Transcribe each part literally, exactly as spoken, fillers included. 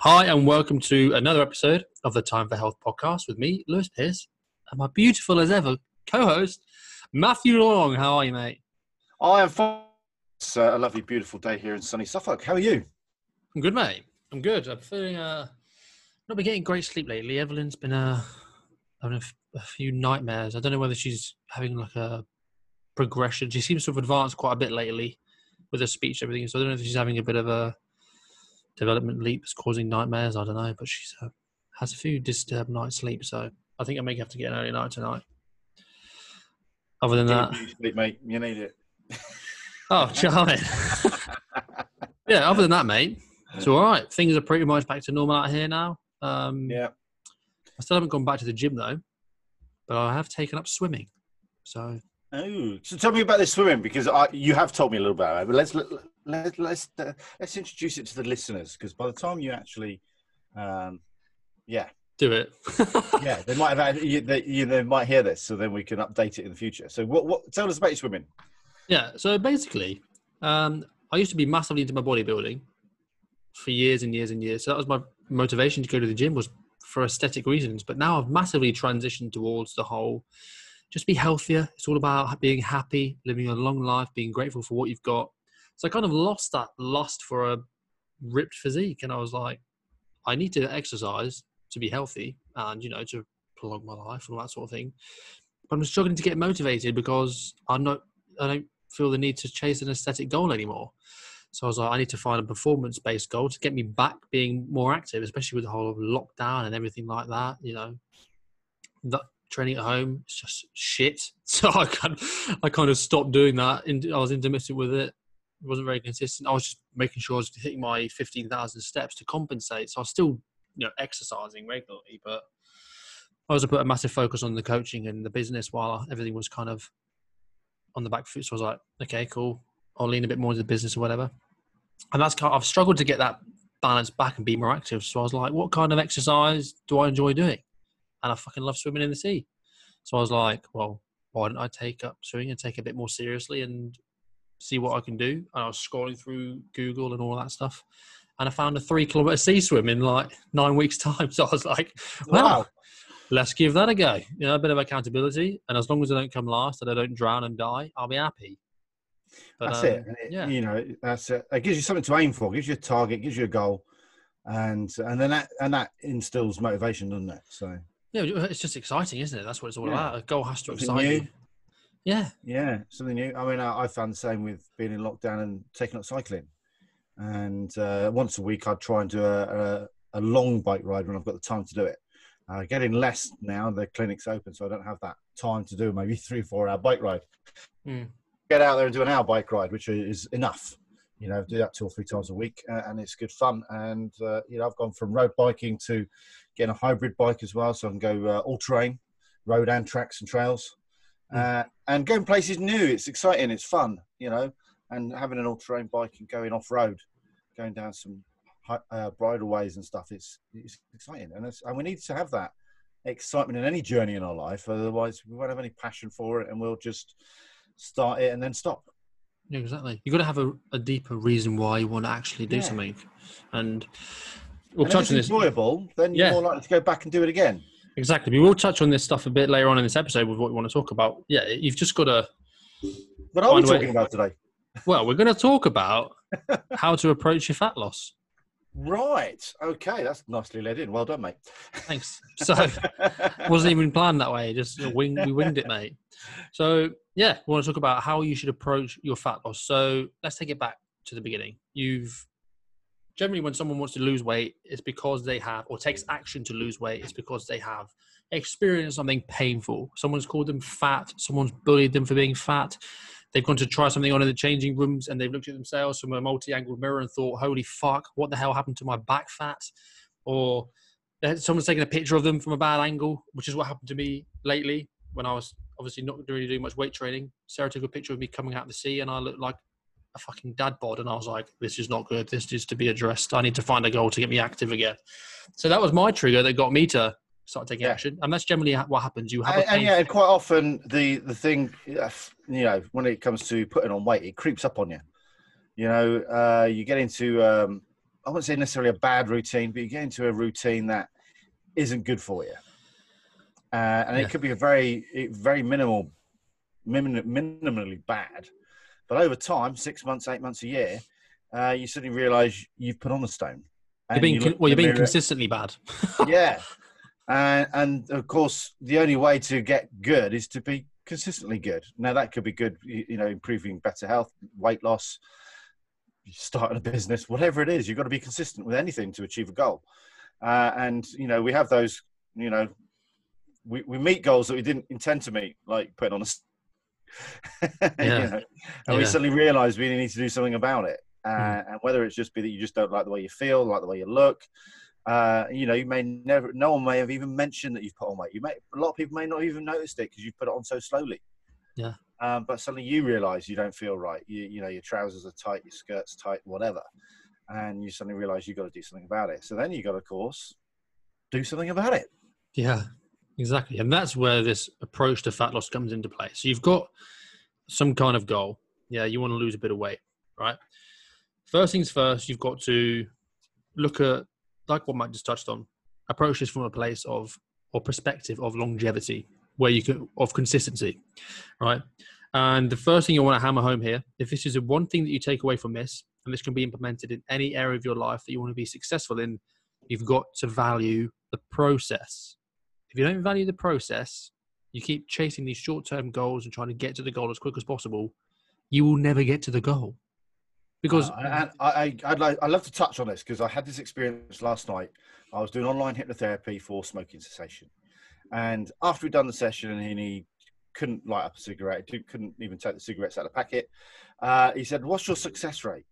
Hi, and welcome to another episode of the Time for Health podcast with me, Lewis Pearce, and my beautiful as ever co-host, Matthew Long. How are you, mate? I am fine. It's uh, a lovely, beautiful day here in sunny Suffolk. How are you? I'm good, mate. I'm good. I'm feeling, uh, not been getting great sleep lately. Evelyn's been uh, having a, f- a few nightmares. I don't know whether she's having like a progression. She seems to have advanced quite a bit lately with her speech and everything. So I don't know if she's having a bit of a development leaps causing nightmares. I don't know, but she's uh, has a few disturbed nights sleep. So I think I may have to get an early night tonight. Other than Get that, your sleep, mate. You need it. oh, charming. Yeah. Other than that, mate, it's all right. Things are pretty much back to normal out here now. Um, Yeah. I still haven't gone back to the gym though, but I have taken up swimming. So. Oh, so tell me about this swimming because I, you have told me a little bit about it. But let's let, let, let's uh, let's introduce it to the listeners because by the time you actually, um, yeah, do it. yeah, they might have had, you, they, you, they might hear this, so then we can update it in the future. So, what what tell us about your swimming? Yeah. So basically, um, I used to be massively into my bodybuilding for years and years and years. So that was my motivation to go to the gym was for aesthetic reasons. But now I've massively transitioned towards the whole. Just be healthier. It's all about being happy, living a long life, being grateful for what you've got. So I kind of lost that lust for a ripped physique. And I was like, I need to exercise to be healthy and, you know, to prolong my life and all that sort of thing. But I'm struggling to get motivated because I'm not, I don't feel the need to chase an aesthetic goal anymore. So I was like, I need to find a performance-based goal to get me back being more active, especially with the whole lockdown and everything like that, you know. That, training at home, it's just shit. So I kind of, I kind of stopped doing that. I was intermittent with it. It wasn't very consistent. I was just making sure I was hitting my fifteen thousand steps to compensate. So I was still, you know, exercising regularly, but I also put a massive focus on the coaching and the business while everything was kind of on the back foot. So I was like, okay, cool. I'll lean a bit more into the business or whatever. And that's kind of, I've struggled to get that balance back and be more active. So I was like, what kind of exercise do I enjoy doing? And I fucking love swimming in the sea. So I was like, well, why don't I take up swimming and take it a bit more seriously and see what I can do? And I was scrolling through Google and all that stuff. And I found a three kilometer sea swim in like nine weeks time. So I was like, well, wow. Let's give that a go. You know, a bit of accountability. And as long as I don't come last and I don't drown and die, I'll be happy. But, that's um, it. Yeah. You know, that's it. It gives you something to aim for. It gives you a target, gives you a goal. And and then that, and that instills motivation, doesn't it? So. Yeah, it's just exciting, isn't it? That's what it's all yeah. about. A goal has to something excite new. you. Yeah. Yeah, something new. I mean, I, I found the same with being in lockdown and taking up cycling. And uh, once a week, I'd try and do a, a, a long bike ride when I've got the time to do it. Uh, getting less now, the clinic's open, so I don't have that time to do maybe three, four hour bike ride. Mm. Get out there and do an hour bike ride, which is enough. You know, do that two or three times a week, uh, and it's good fun. And, uh, you know, I've gone from road biking to getting a hybrid bike as well, so I can go uh, all-terrain, road and tracks and trails. Mm. Uh, and going places new, it's exciting, it's fun, you know, and having an all-terrain bike and going off-road, going down some uh, bridleways and stuff, it's, it's exciting. And, it's, and we need to have that excitement in any journey in our life, otherwise we won't have any passion for it and we'll just start it and then stop. Yeah, exactly. You've got to have a, a deeper reason why you want to actually do yeah. something. And we'll and touch if it's on this. enjoyable, then you're yeah. more likely to go back and do it again. Exactly. We will touch on this stuff a bit later on in this episode with what we want to talk about. Yeah, you've just got to... What are we talking about today? Well, we're going to talk about how to approach your fat loss. Right. Okay. That's nicely led in. Well done, mate. Thanks. So, wasn't even planned that way. Just wing, we winged it, mate. So, yeah, we want to talk about how you should approach your fat loss. So, let's take it back to the beginning. You've generally, when someone wants to lose weight, it's because they have, or takes action to lose weight, it's because they have experienced something painful. Someone's called them fat. Someone's bullied them for being fat. They've gone to try something on in the changing rooms and they've looked at themselves from a multi-angled mirror and thought, holy fuck, what the hell happened to my back fat? Or someone's taken a picture of them from a bad angle, which is what happened to me lately when I was obviously not really doing much weight training. Sarah took a picture of me coming out of the sea and I looked like a fucking dad bod. And I was like, this is not good. This needs to be addressed. I need to find a goal to get me active again. So that was my trigger that got me to start taking yeah. action, and that's generally what happens. You have, and, a and yeah, and quite often the the thing, you know, when it comes to putting on weight, it creeps up on you. You know, uh, you get into um, I wouldn't say necessarily a bad routine, but you get into a routine that isn't good for you. Uh, and Yeah. it could be a very, very minimal, minim, minimally bad. But over time, six months, eight months, a year, uh, you suddenly realise you've put on a stone. You're being, you con- look well, in you're the being mirror- consistently bad. Yeah. And, and of course, the only way to get good is to be consistently good. Now, that could be good, you you know, improving better health, weight loss, starting a business, whatever it is. You've got to be consistent with anything to achieve a goal. Uh, and, you know, we have those, you know, we, we meet goals that we didn't intend to meet, like putting on a, Yeah. you know, and we Yeah. suddenly realize we need to do something about it. Uh, Mm. And whether it's just be that you just don't like the way you feel, like the way you look, uh, you know, you may never, no one may have even mentioned that you've put on weight. You may, a lot of people may not even noticed it because you've put it on so slowly. Yeah. Um, but suddenly you realize you don't feel right. You, you know, your trousers are tight, your skirt's tight, whatever. And you suddenly realize you've got to do something about it. So then you got to, of course, do something about it. Yeah, exactly. And that's where this approach to fat loss comes into play. So you've got some kind of goal. Yeah, you want to lose a bit of weight, right? First things first, you've got to look at, like what Mike just touched on, approach this from a place of, or perspective of longevity, where you can, of consistency, right? And the first thing you want to hammer home here, if this is the one thing that you take away from this, and this can be implemented in any area of your life that you want to be successful in, you've got to value the process. If you don't value the process, you keep chasing these short-term goals and trying to get to the goal as quick as possible, you will never get to the goal. Because Uh, and I, I, I'd like, I'd love to touch on this because I had this experience last night. I was doing online hypnotherapy for smoking cessation. And after we'd done the session and he couldn't light up a cigarette, he couldn't even take the cigarettes out of the packet, uh, he said, "What's your success rate?"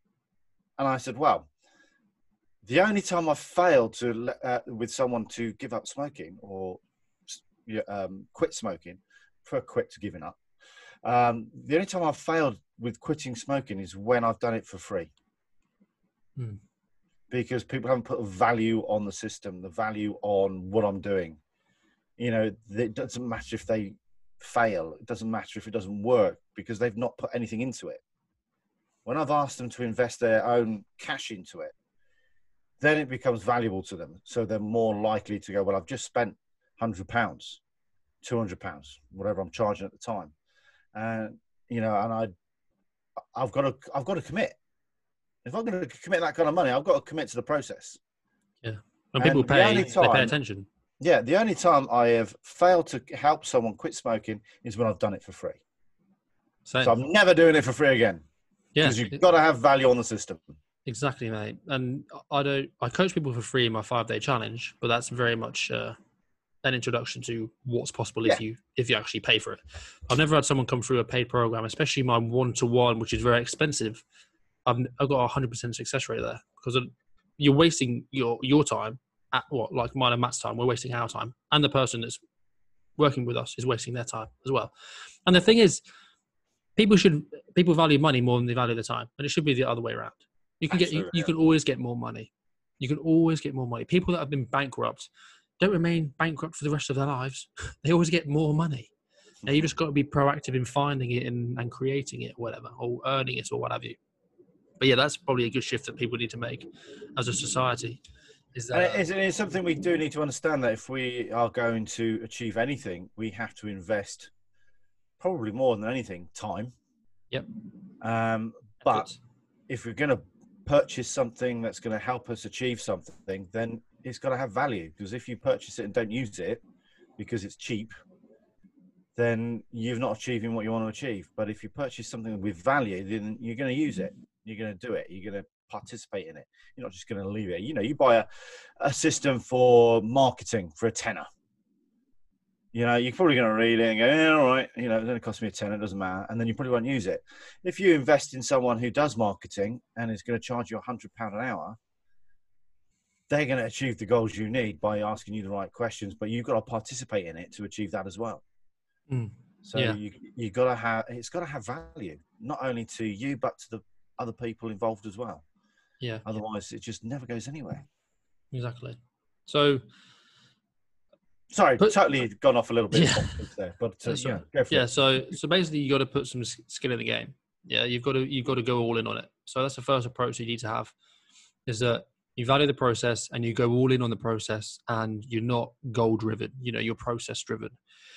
And I said, "Well, the only time I've failed to uh, with someone to give up smoking or um, quit smoking, prefer quit to giving up. Um, the only time I've failed with quitting smoking is when I've done it for free." Hmm. Because people haven't put a value on the system, the value on what I'm doing. You know, it doesn't matter if they fail. It doesn't matter if it doesn't work because they've not put anything into it. When I've asked them to invest their own cash into it, then it becomes valuable to them. So they're more likely to go, well, I've just spent one hundred pounds, two hundred pounds, whatever I'm charging at the time. And, you know, and I, I've got to, I've got to commit. If I'm going to commit that kind of money, I've got to commit to the process. Yeah. When people And the pay, only they pay time- attention. Yeah, the only time I have failed to help someone quit smoking is when I've done it for free. Same. So I'm never doing it for free again Yeah, because you've got to have value on the system. exactly, mate. And I don't, I coach people for free in my five day challenge, but that's very much uh, an introduction to what's possible if Yeah. you, if you actually pay for it. I've never had someone come through a paid program, especially my one-to-one, which is very expensive. I've, I've got a hundred percent success rate there because you're wasting your, your time at what, like mine and Matt's time. We're wasting our time, and the person that's working with us is wasting their time as well. And the thing is, people should, people value money more than they value the time, and it should be the other way around. You can get, you, Absolutely, you can always get more money. You can always get more money. People that have been bankrupt don't remain bankrupt for the rest of their lives. They always get more money. Now you just got to be proactive in finding it and, and creating it, or whatever, or earning it, or what have you. But yeah, that's probably a good shift that people need to make as a society. Is And that it is, it is something we do need to understand that if we are going to achieve anything, we have to invest probably more than anything, time. Yep. Um, but effort? if we're going to purchase something that's going to help us achieve something, then it's got to have value. Because if you purchase it and don't use it because it's cheap, then you're not achieving what you want to achieve. But if you purchase something with value, then you're going to use it. You're going to do it. You're going to participate in it. You're not just going to leave it. You know, you buy a, a system for marketing for a tenner. You know, you're probably going to read it and go, yeah, all right, you know, it's going to cost me a tenner, it doesn't matter. And then you probably won't use it. If you invest in someone who does marketing and is going to charge you a hundred pounds an hour, they're going to achieve the goals you need by asking you the right questions, but you've got to participate in it to achieve that as well. Mm. So Yeah. you you got to have, it's got to have value, not only to you, but to the other people involved as well. Yeah, Otherwise, it just never goes anywhere. exactly. So Sorry, But- totally gone off a little bit Yeah. there, but uh, That's yeah, all right. go for yeah, it. so so basically you got to put some s- skin in the game. Yeah, you've got to you've got to go all in on it. So that's the first approach you need to have. is that you value the process and you go all in on the process, and you're not goal driven. You know, you're process driven.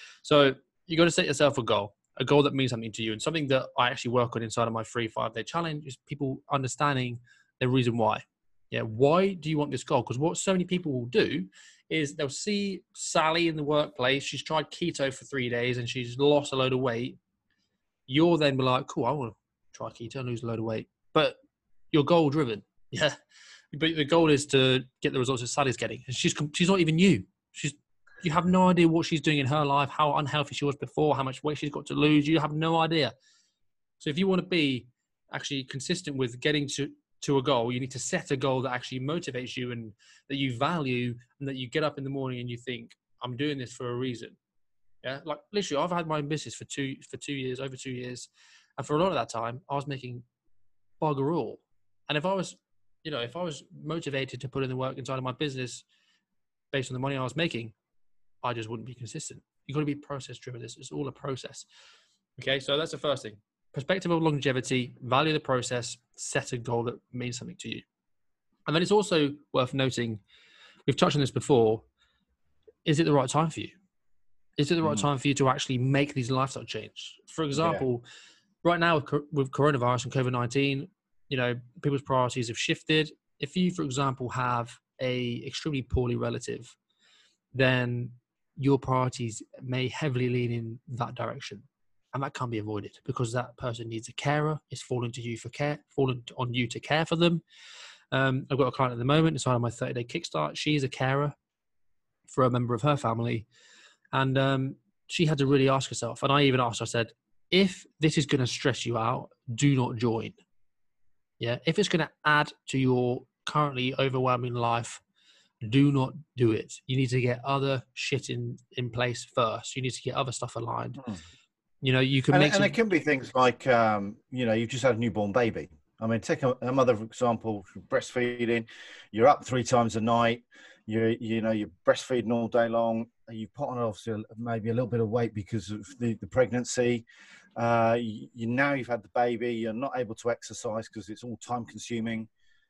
So you got to set yourself a goal, a goal that means something to you, and something that I actually work on inside of my free five day challenge is people understanding the reason why. Yeah, why do you want this goal? Because what so many people will do is they'll see Sally in the workplace. She's tried keto for three days and she's lost a load of weight. You'll then be like, cool, I want to try keto and lose a load of weight. But you're goal driven. Yeah. But the goal is to get the results that Sally's getting. And she's she's not even you. She's You have no idea what she's doing in her life, how unhealthy she was before, how much weight she's got to lose. You have no idea. So if you want to be actually consistent with getting to, to a goal, you need to set a goal that actually motivates you and that you value, and that you get up in the morning and you think, I'm doing this for a reason. Yeah. Like literally, I've had my own business for two, for two years, over two years. And for a lot of that time, I was making bugger all. And if I was, you know, if I was motivated to put in the work inside of my business based on the money I was making, I just wouldn't be consistent. You've got to be process driven. It's, it's all a process. Okay. So that's the first thing. Perspective of longevity, value the process, set a goal that means something to you. And then it's also worth noting, we've touched on this before, is it the right time for you? Is it the right mm. time for you to actually make these lifestyle change? For example, yeah. right now with, with coronavirus and COVID nineteen, you know, people's priorities have shifted. If you, for example, have a extremely poorly relative, then your priorities may heavily lean in that direction. And that can't be avoided because that person needs a carer. It's falling to you for care, falling on you to care for them. Um, I've got a client at the moment inside of my thirty day kickstart. She's a carer for a member of her family. And um, she had to really ask herself, and I even asked her, I said, if this is going to stress you out, do not join. Yeah. If it's going to add to your currently overwhelming life, do not do it. You need to get other shit in, in place first. You need to get other stuff aligned. Hmm. You know, you can and, make and some... it can be things like, um, you know, you've just had a newborn baby. I mean, take a, a mother, for example, breastfeeding. You're up three times a night. You're, you know, you're breastfeeding all day long. You put on obviously maybe a little bit of weight because of the, the pregnancy. Uh, you, you now you've had the baby. You're not able to exercise because it's all time consuming.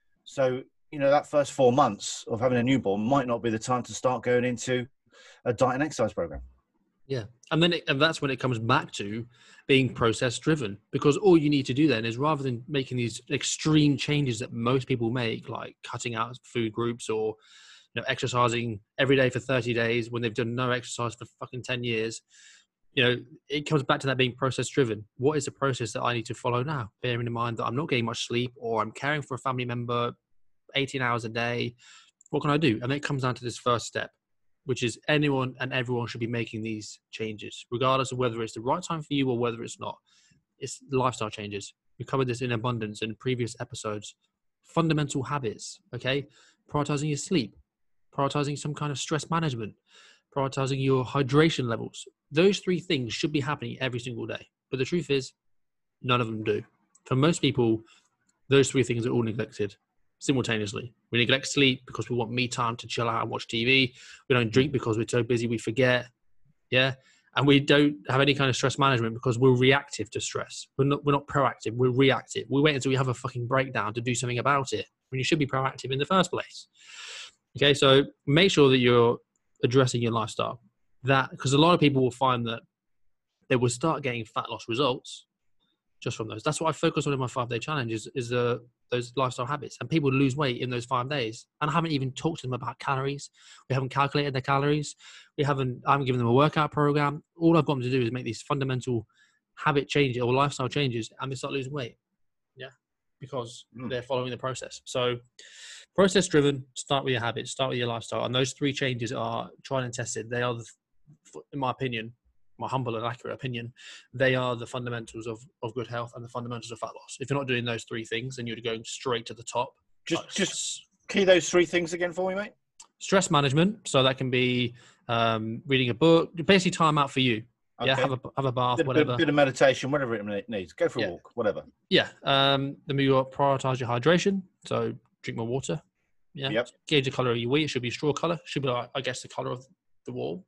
So, you know, that first four months of having a newborn might not be the time to start going into a diet and exercise program. Yeah. And then it, and that's when it comes back to being process driven, because all you need to do then is, rather than making these extreme changes that most people make, like cutting out food groups or, you know, exercising every day for thirty days when they've done no exercise for fucking ten years, you know, it comes back to that being process driven. What is the process that I need to follow now? Bearing in mind that I'm not getting much sleep, or I'm caring for a family member eighteen hours a day. What can I do? And it comes down to this first step, which is anyone and everyone should be making these changes, regardless of whether it's the right time for you or whether it's not. It's lifestyle changes. We covered this in abundance in previous episodes. Fundamental habits, okay? Prioritizing your sleep, prioritizing some kind of stress management, prioritizing your hydration levels. Those three things should be happening every single day. But the truth is, none of them do. For most people, those three things are all neglected simultaneously. We neglect sleep because we want me time to chill out and watch T V. We don't drink because we're so busy we forget. Yeah. And we don't have any kind of stress management because we're reactive to stress. We're not, we're not proactive. We're reactive. We wait until we have a fucking breakdown to do something about it when you should be proactive in the first place. Okay. So make sure that you're addressing your lifestyle. That, because a lot of people will find that they will start getting fat loss results just from those. That's what I focus on in my five day challenge is, is uh, those lifestyle habits, and people lose weight in those five days. And I haven't even talked to them about calories. We haven't calculated their calories. We haven't, I haven't given them a workout program. All I've got them to do is make these fundamental habit changes or lifestyle changes, and they start losing weight. Yeah. Because mm. they're following the process. So process driven, start with your habits, start with your lifestyle. And those three changes are tried and tested. They are, the, in my opinion, my humble and accurate opinion, they are the fundamentals of, of good health and the fundamentals of fat loss. If you're not doing those three things, then you're going straight to the top. Just, like, just key those three things again for me, mate. Stress management. So that can be um, reading a book, basically time out for you. Okay. Yeah, have a have a bath, bit, whatever. Bit, bit of meditation, whatever it needs. Go for a yeah. walk, whatever. Yeah. Um, then we got prioritize your hydration. So drink more water. Yeah. Yep. Gauge the color of your wheat. It should be straw color. Should be, like, I guess, the color of the wall.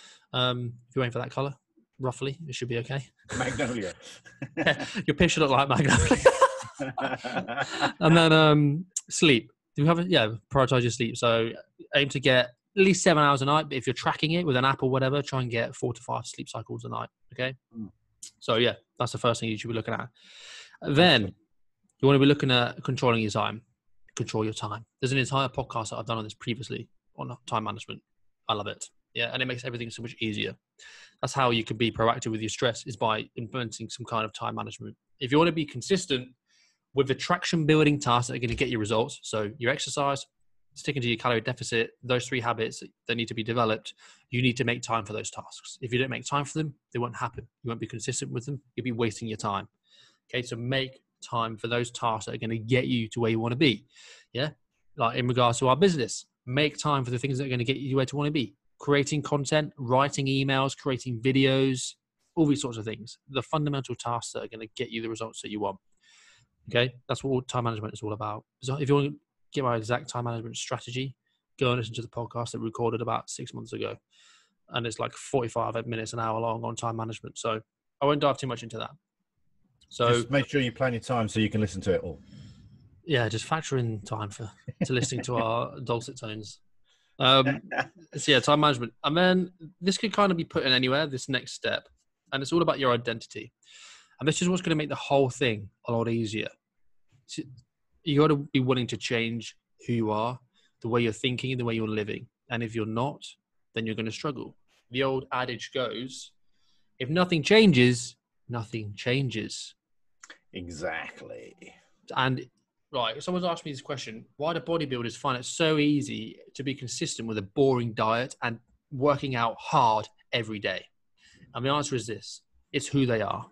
Um, if you're waiting for that color, roughly, it should be okay. Magnolia. Yeah, your piss should look like magnolia. And then um, sleep. Do you have a, yeah, prioritize your sleep. So aim to get at least seven hours a night. But if you're tracking it with an app or whatever, try and get four to five sleep cycles a night. Okay. Mm. So yeah, that's the first thing you should be looking at. Then you want to be looking at controlling your time. Control your time. There's an entire podcast that I've done on this previously on time management. I love it. Yeah. And it makes everything so much easier. That's how you can be proactive with your stress, is by implementing some kind of time management. If you want to be consistent with the traction building tasks that are going to get you results, so your exercise, sticking to your calorie deficit, those three habits that need to be developed, you need to make time for those tasks. If you don't make time for them, they won't happen. You won't be consistent with them. You'll be wasting your time. Okay, so make time for those tasks that are going to get you to where you want to be. Yeah, like in regards to our business, make time for the things that are going to get you where you want to be. Creating content, writing emails, creating videos, all these sorts of things. The fundamental tasks that are going to get you the results that you want. Okay, that's what time management is all about. So if you want to get my exact time management strategy, go and listen to the podcast that we recorded about six months ago. And it's like forty-five minutes, an hour long on time management. So I won't dive too much into that. So just make sure you plan your time so you can listen to it all. Yeah, just factor in time for to listening to our dulcet tones. Um, so yeah, time management. And then this could kind of be put in anywhere, this next step. And it's all about your identity. And this is what's going to make the whole thing a lot easier. So you got to be willing to change who you are, the way you're thinking, the way you're living. And if you're not, then you're going to struggle. The old adage goes, if nothing changes, nothing changes. Exactly. And right, someone's asked me this question: why do bodybuilders find it so easy to be consistent with a boring diet and working out hard every day? And the answer is this: it's who they are.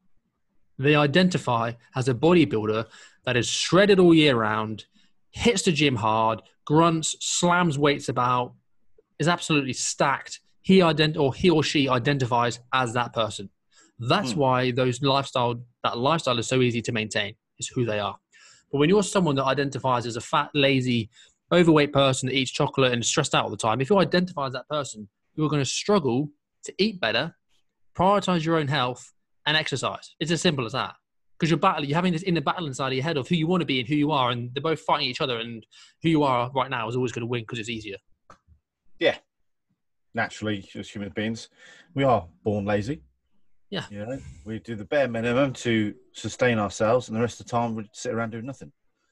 They identify as a bodybuilder that is shredded all year round, hits the gym hard, grunts, slams weights about, is absolutely stacked. He ident- or he or she identifies as that person. That's hmm. why those lifestyle that lifestyle is so easy to maintain. Is who they are. But when you're someone that identifies as a fat, lazy, overweight person that eats chocolate and is stressed out all the time, if you identify as that person, you're going to struggle to eat better, prioritize your own health, and exercise. It's as simple as that. Because you're battling, you're having this inner battle inside of your head of who you want to be and who you are, and they're both fighting each other. And who you are right now is always going to win because it's easier. Yeah, naturally, as human beings, we are born lazy. Yeah, you know, we do the bare minimum to sustain ourselves, and the rest of the time we sit around doing nothing.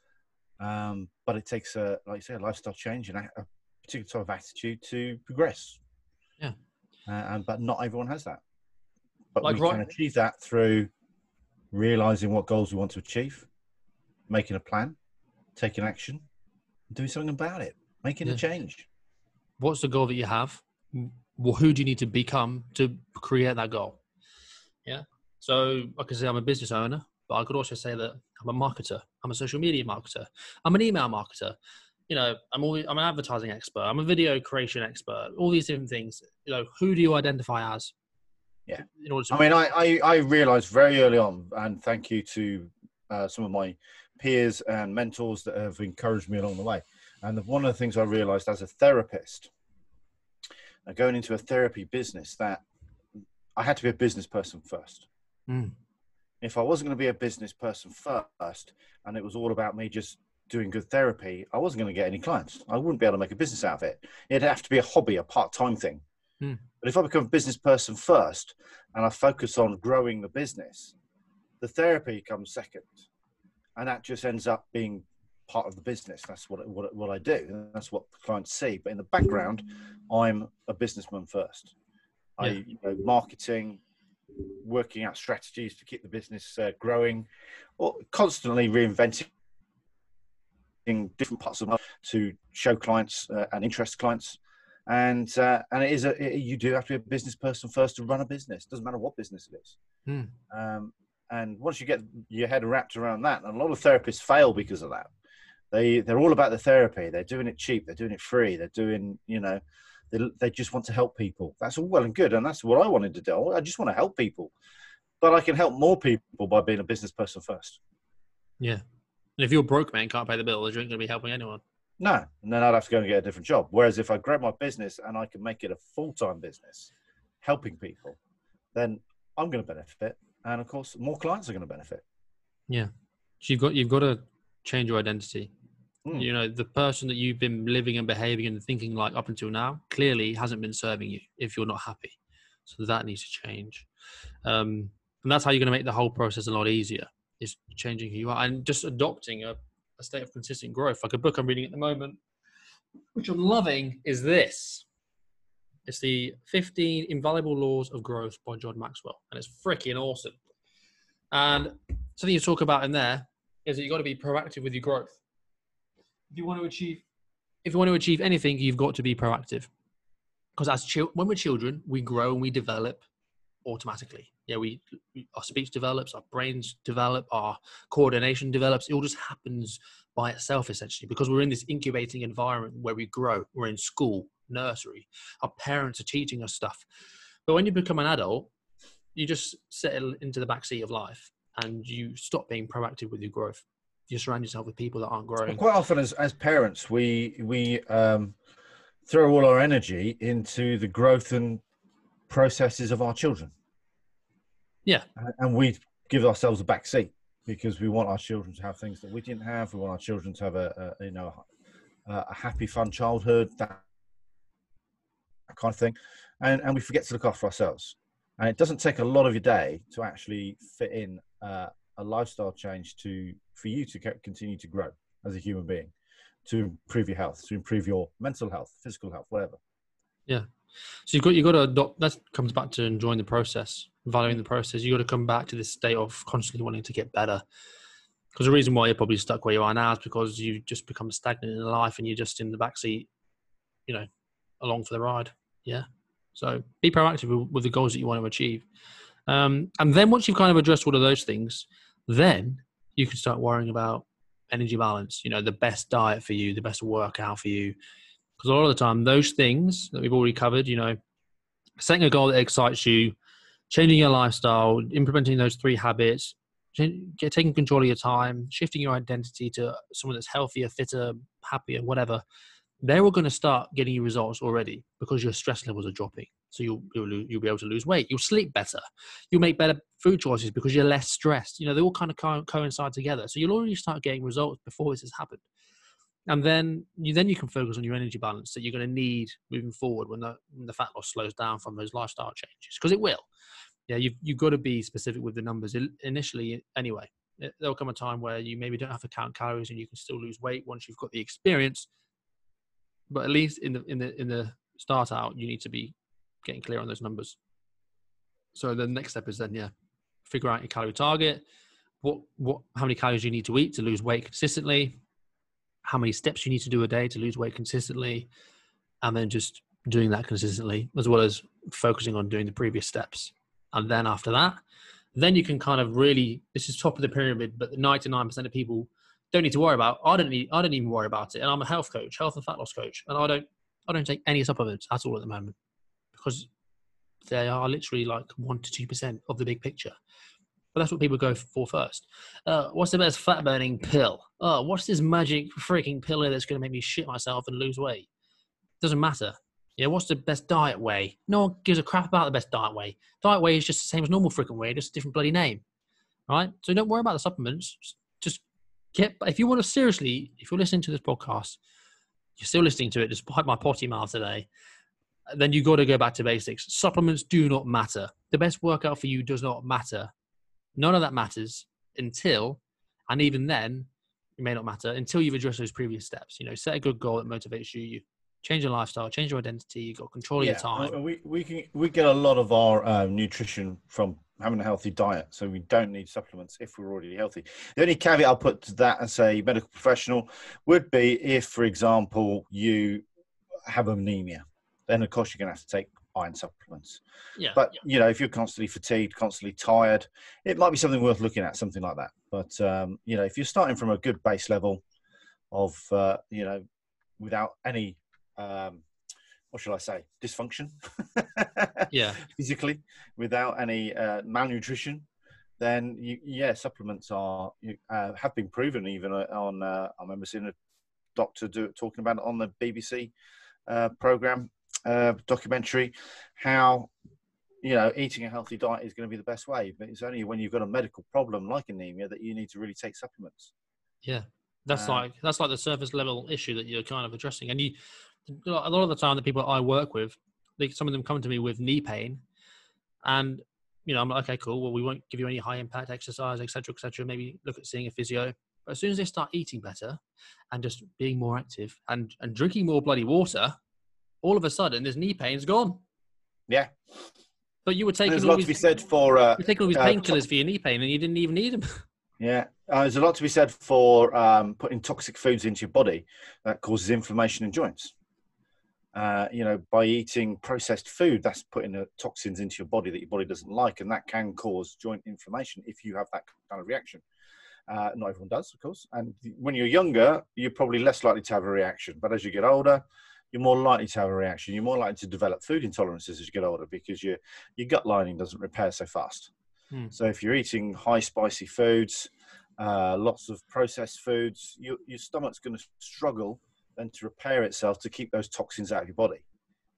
Um, but it takes a, like you say, a lifestyle change and a, a particular type of attitude to progress. Yeah, uh, and but not everyone has that. But like we right- can achieve that through realizing what goals we want to achieve, making a plan, taking action, doing something about it, making yeah. a change. What's the goal that you have? Well, who do you need to become to create that goal? Yeah. So, like I say, I'm a business owner, but I could also say that I'm a marketer. I'm a social media marketer. I'm an email marketer. You know, I'm always, I'm an advertising expert. I'm a video creation expert. All these different things. You know, who do you identify as? Yeah. In order to- I mean, I, I, I realized very early on, and thank you to uh, some of my peers and mentors that have encouraged me along the way. And the, one of the things I realized as a therapist, uh, going into a therapy business, that I had to be a business person first. Mm. If I wasn't going to be a business person first, and it was all about me just doing good therapy, I wasn't going to get any clients. I wouldn't be able to make a business out of it. It'd have to be a hobby, a part-time thing. Mm. But if I become a business person first, and I focus on growing the business, the therapy comes second. And that just ends up being part of the business. That's what, what, what I do. And that's what the clients see. But in the background, I'm a businessman first. Yeah. I, you know, marketing, working out strategies to keep the business uh, growing, or constantly reinventing different parts of it to show clients uh, and interest clients. And uh, and it is a it, you do have to be a business person first to run a business. Doesn't matter what business it is. Hmm. Um, and once you get your head wrapped around that, and a lot of therapists fail because of that. They they're all about the therapy. They're doing it cheap. They're doing it free. They're doing you know. They, they just want to help people. That's all well and good. And that's what I wanted to do. I just want to help people. But I can help more people by being a business person first. Yeah. And if you're broke, man, can't pay the bills, you ain't going to be helping anyone. No. And then I'd have to go and get a different job. Whereas if I grow my business and I can make it a full-time business, helping people, then I'm going to benefit. And, of course, more clients are going to benefit. Yeah. So you've got, you've got to change your identity. Mm. You know, the person that you've been living and behaving and thinking like up until now clearly hasn't been serving you if you're not happy. So that needs to change. Um, and that's how you're going to make the whole process a lot easier, is changing who you are and just adopting a, a state of consistent growth. Like a book I'm reading at the moment, which I'm loving, is this. It's the fifteen Invaluable Laws of Growth by John Maxwell. And it's freaking awesome. And something you talk about in there is that you've got to be proactive with your growth. If you want to achieve, if you want to achieve anything, you've got to be proactive. Because as chil- when we're children, we grow and we develop automatically. Yeah, we, we our speech develops, our brains develop, our coordination develops. It all just happens by itself, essentially, because we're in this incubating environment where we grow. We're in school, nursery. Our parents are teaching us stuff. But when you become an adult, you just settle into the backseat of life and you stop being proactive with your growth. You surround yourself with people that aren't growing. Well, quite often as, as parents, we, we um, throw all our energy into the growth and processes of our children. Yeah. And we give ourselves a back seat because we want our children to have things that we didn't have. We want our children to have a, a you know, a, a happy, fun childhood, that, that kind of thing. And, and we forget to look after ourselves. And it doesn't take a lot of your day to actually fit in uh, a lifestyle change to for you to continue to grow as a human being, to improve your health, to improve your mental health, physical health, whatever. Yeah. So you've got, you've got to adopt, that comes back to enjoying the process, valuing the process. You've got to come back to this state of constantly wanting to get better. Because the reason why you're probably stuck where you are now is because you just become stagnant in life and you're just in the backseat, you know, along for the ride. Yeah. So be proactive with, with the goals that you want to achieve. Um, and then once you've kind of addressed all of those things, then you can start worrying about energy balance, you know, the best diet for you, the best workout for you. Because a lot of the time, those things that we've already covered, you know, setting a goal that excites you, changing your lifestyle, implementing those three habits, taking control of your time, shifting your identity to someone that's healthier, fitter, happier, whatever, they're all going to start getting you results already because your stress levels are dropping. So you'll, you'll, you'll be able to lose weight. You'll sleep better. You'll make better food choices because you're less stressed. You know, they all kind of co- coincide together. So you'll already start getting results before this has happened. And then you then you can focus on your energy balance that you're going to need moving forward when the, when the fat loss slows down from those lifestyle changes, because it will. Yeah, you've, you've got to be specific with the numbers initially anyway. There'll come a time where you maybe don't have to count calories and you can still lose weight once you've got the experience. But at least in the in the in the start out, you need to be getting clear on those numbers. So the next step is then, yeah, figure out your calorie target. What what how many calories you need to eat to lose weight consistently. How many steps you need to do a day to lose weight consistently, and then just doing that consistently, as well as focusing on doing the previous steps. And then after that, then you can kind of really, this is top of the pyramid, but ninety-nine percent of people don't need to worry about. I don't need, I don't even worry about it. And I'm a health coach, health and fat loss coach. And I don't, I don't take any supplements at all at the moment because they are literally like one to two percent of the big picture. But that's what people go for first. Uh, what's the best fat burning pill? Oh, what's this magic freaking pill here that's going to make me shit myself and lose weight? Doesn't matter. Yeah, what's the best diet way? No one gives a crap about the best diet way. Diet way is just the same as normal freaking way, just a different bloody name. Right? So don't worry about the supplements. Just get, if you want to seriously, if you're listening to this podcast, you're still listening to it despite my potty mouth today, then you got to go back to basics. Supplements do not matter. The best workout for you does not matter. None of that matters until, and even then, it may not matter until you've addressed those previous steps. You know, set a good goal that motivates you. You change your lifestyle, change your identity. You got control of yeah, your time. We we can we get a lot of our uh, nutrition from having a healthy diet, so we don't need supplements if we're already healthy. The only caveat I'll put to that as a medical professional would be if, for example, you have anemia, then of course you're going to have to take iron supplements. Yeah. But, yeah. you know, if you're constantly fatigued, constantly tired, it might be something worth looking at, something like that. But, um, you know, if you're starting from a good base level of, uh, you know, without any, um, what shall I say, dysfunction, yeah, physically, without any uh, malnutrition, then, you, yeah, supplements are uh, have been proven even on, uh, I remember seeing a doctor do it, talking about it on the B B C uh, program, Uh, documentary, how, you know, eating a healthy diet is going to be the best way. But it's only when you've got a medical problem like anemia that you need to really take supplements. Yeah. That's Uh, like that's like the surface level issue that you're kind of addressing. And you, a lot of the time, the people I work with, they, some of them come to me with knee pain, and you know, I'm like, okay, cool. Well, we won't give you any high impact exercise, et cetera, et cetera. Maybe look at seeing a physio. But as soon as they start eating better and just being more active and and drinking more bloody water, all of a sudden, this knee pain's gone. yeah. But you were taking There's a all lot these, to be said for uh, you're taking all these uh, painkillers for your knee pain, and you didn't even need them. yeah. Uh, there's a lot to be said for um, putting toxic foods into your body that causes inflammation in joints. Uh, you know, by eating processed food, that's putting uh, toxins into your body that your body doesn't like, and that can cause joint inflammation if you have that kind of reaction. Uh, not everyone does, of course. And when you're younger, you're probably less likely to have a reaction. But as you get older, you're more likely to have a reaction. You're more likely to develop food intolerances as you get older because your your gut lining doesn't repair so fast. Hmm. So if you're eating high spicy foods, uh, lots of processed foods, you, your stomach's going to struggle then to repair itself to keep those toxins out of your body.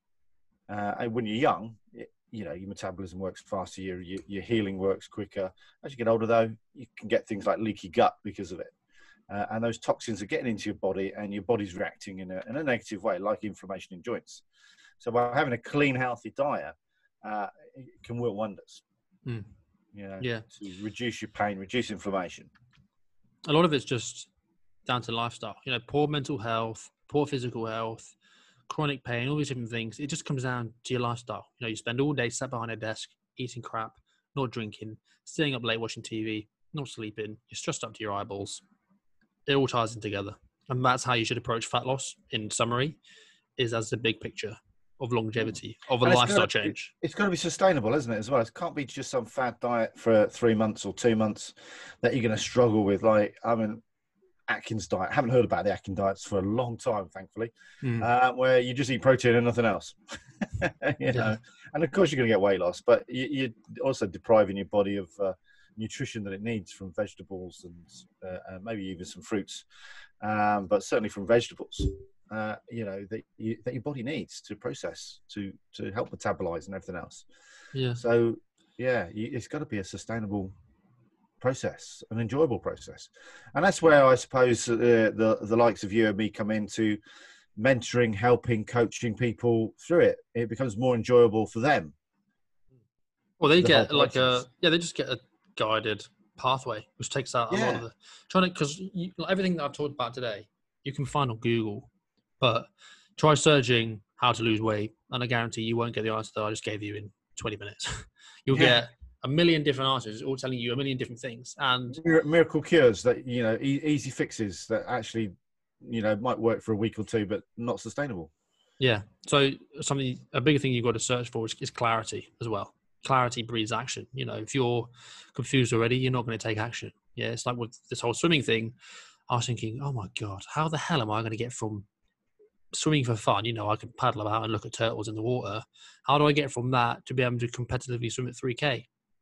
Uh, and when you're young, it, you know, your metabolism works faster, your, your, your healing works quicker. As you get older, though, you can get things like leaky gut because of it. Uh, and those toxins are getting into your body and your body's reacting in a, in a negative way, like inflammation in joints. So by having a clean, healthy diet, uh, it can work wonders. Mm. You know, yeah. To reduce your pain, reduce inflammation. A lot of it's just down to lifestyle, you know, poor mental health, poor physical health, chronic pain, all these different things. It just comes down to your lifestyle. You know, you spend all day sat behind a desk, eating crap, not drinking, staying up late watching T V, not sleeping. You're stressed up to your eyeballs. It all ties in together. And that's how you should approach fat loss, in summary, is as the big picture of longevity, of a and lifestyle it's gotta, change. It's got to be sustainable, isn't it, as well? It can't be just some fad diet for three months or two months that you're going to struggle with. Like, I mean, Atkins diet. I haven't heard about the Atkins diets for a long time, thankfully, mm. uh, where you just eat protein and nothing else. you yeah. know? And of course you're going to get weight loss, but you, you're also depriving your body of uh, nutrition that it needs from vegetables and uh, uh, maybe even some fruits, um, but certainly from vegetables, uh, you know, that, you, that your body needs to process, to, to help metabolize and everything else. Yeah. So, yeah, you, it's got to be a sustainable process, an enjoyable process. And that's where I suppose uh, the the likes of you and me come into mentoring, helping, coaching people through it. It becomes more enjoyable for them. Well, they the get like a, yeah, they just get a guided pathway, which takes out a yeah. lot of the trying to, because like everything that I've talked about today, you can find on Google, but try searching how to lose weight, and I guarantee you won't get the answer that I just gave you in twenty minutes. You'll yeah. get a million different answers, all telling you a million different things, and miracle cures that, you know, e- easy fixes that actually, you know, might work for a week or two, but not sustainable. Yeah. So something, a bigger thing you've got to search for is, is clarity as well. Clarity breeds action. You know, if you're confused already, you're not going to take action. Yeah. It's like with this whole swimming thing. I was thinking, oh my God, how the hell am I going to get from swimming for fun? You know, I can paddle about and look at turtles in the water. How do I get from that to be able to competitively swim at three K?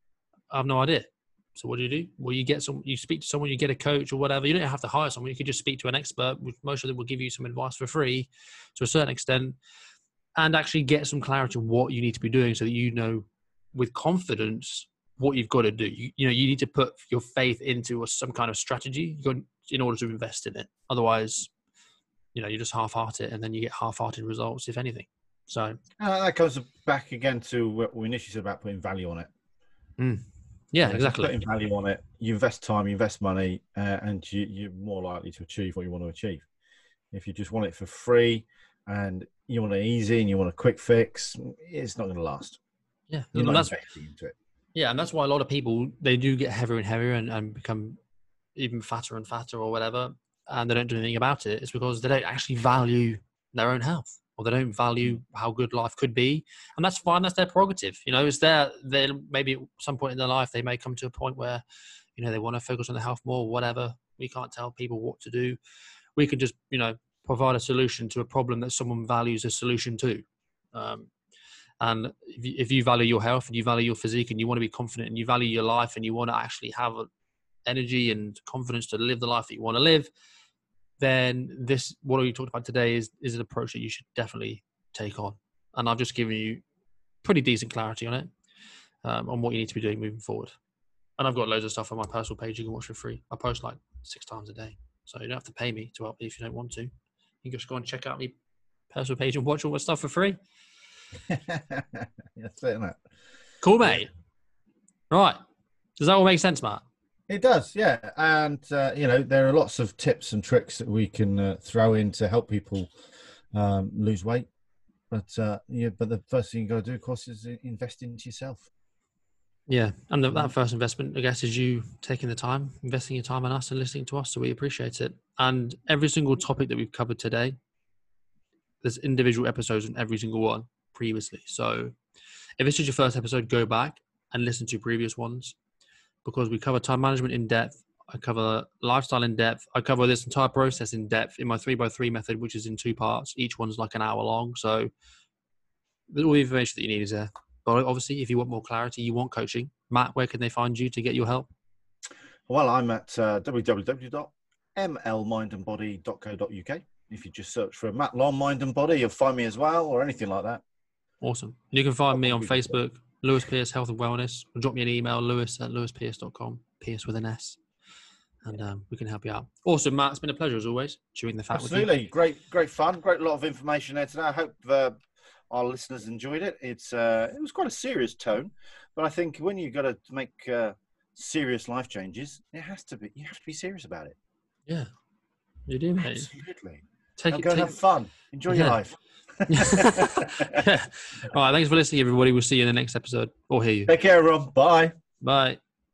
I have no idea. So what do you do? Well, you get some, you speak to someone, you get a coach or whatever. You don't have to hire someone. You could just speak to an expert. Most of them will give you some advice for free to a certain extent, and actually get some clarity on what you need to be doing so that you know with confidence what you've got to do. You, you know, you need to put your faith into a, some kind of strategy in order to invest in it. Otherwise, you know, you just half-heart it and then you get half-hearted results, if anything. So uh, that comes back again to what we initially said about putting value on it. Mm. Yeah, you know, exactly. Putting value on it, you invest time, you invest money, uh, and you, you're more likely to achieve what you want to achieve. If you just want it for free and you want it easy and you want a quick fix, it's not going to last. Yeah, you're not not investing into it. Yeah, and that's why a lot of people, they do get heavier and heavier and, and become even fatter and fatter or whatever, and they don't do anything about it. It's because they don't actually value their own health, or they don't value how good life could be. And that's fine. That's their prerogative. You know, it's their, they maybe at some point in their life, they may come to a point where, you know, they want to focus on their health more, whatever. We can't tell people what to do. We can just, you know, provide a solution to a problem that someone values a solution to. Um, and if you, if you value your health and you value your physique and you want to be confident and you value your life and you want to actually have energy and confidence to live the life that you want to live, then this, what we talked about today is, is an approach that you should definitely take on. And I've just given you pretty decent clarity on it, um, on what you need to be doing moving forward. And I've got loads of stuff on my personal page you can watch for free. I post like six times a day. So you don't have to pay me to help you if you don't want to. You can just go and check out my personal page and watch all my stuff for free. That's it, isn't it? Cool, mate. Right. Does that all make sense, Matt? It does, yeah. And, uh, you know, there are lots of tips and tricks that we can uh, throw in to help people um, lose weight. But, uh, yeah, but the first thing you got to do, of course, is invest into yourself. Yeah. And the, that first investment, I guess, is you taking the time, investing your time in us and listening to us. So we appreciate it. And every single topic that we've covered today, there's individual episodes in every single one previously. So if this is your first episode, go back and listen to previous ones, because we cover time management in depth. I cover lifestyle in depth. I cover this entire process in depth in my three by three method, which is in two parts. Each one's like an hour long. So all the information that you need is there. But obviously, if you want more clarity, you want coaching, Matt, where can they find you to get your help? Well, I'm at uh, w w w dot m l mind and body dot co dot u k. If you just search for Matt Long Mind and Body, you'll find me as well, or anything like that. Awesome. You can find me on Facebook, Lewis Pierce Health and Wellness, or drop me an email, lewis at lewis pierce dot com, Pierce with an S, and um, we can help you out. Awesome, Matt. It's been a pleasure as always, chewing the fat with you. Absolutely. Great, great fun. Great lot of information there today. I hope uh, our listeners enjoyed it. It's uh, It was quite a serious tone, but I think when you've got to make uh, serious life changes, it has to be, you have to be serious about it. Yeah, you do, mate. Absolutely. Take now it, go take, and have fun. Enjoy yeah. your life. Yeah. All right. Thanks for listening, everybody. We'll see you in the next episode or hear you. Take care, everyone. Bye. Bye.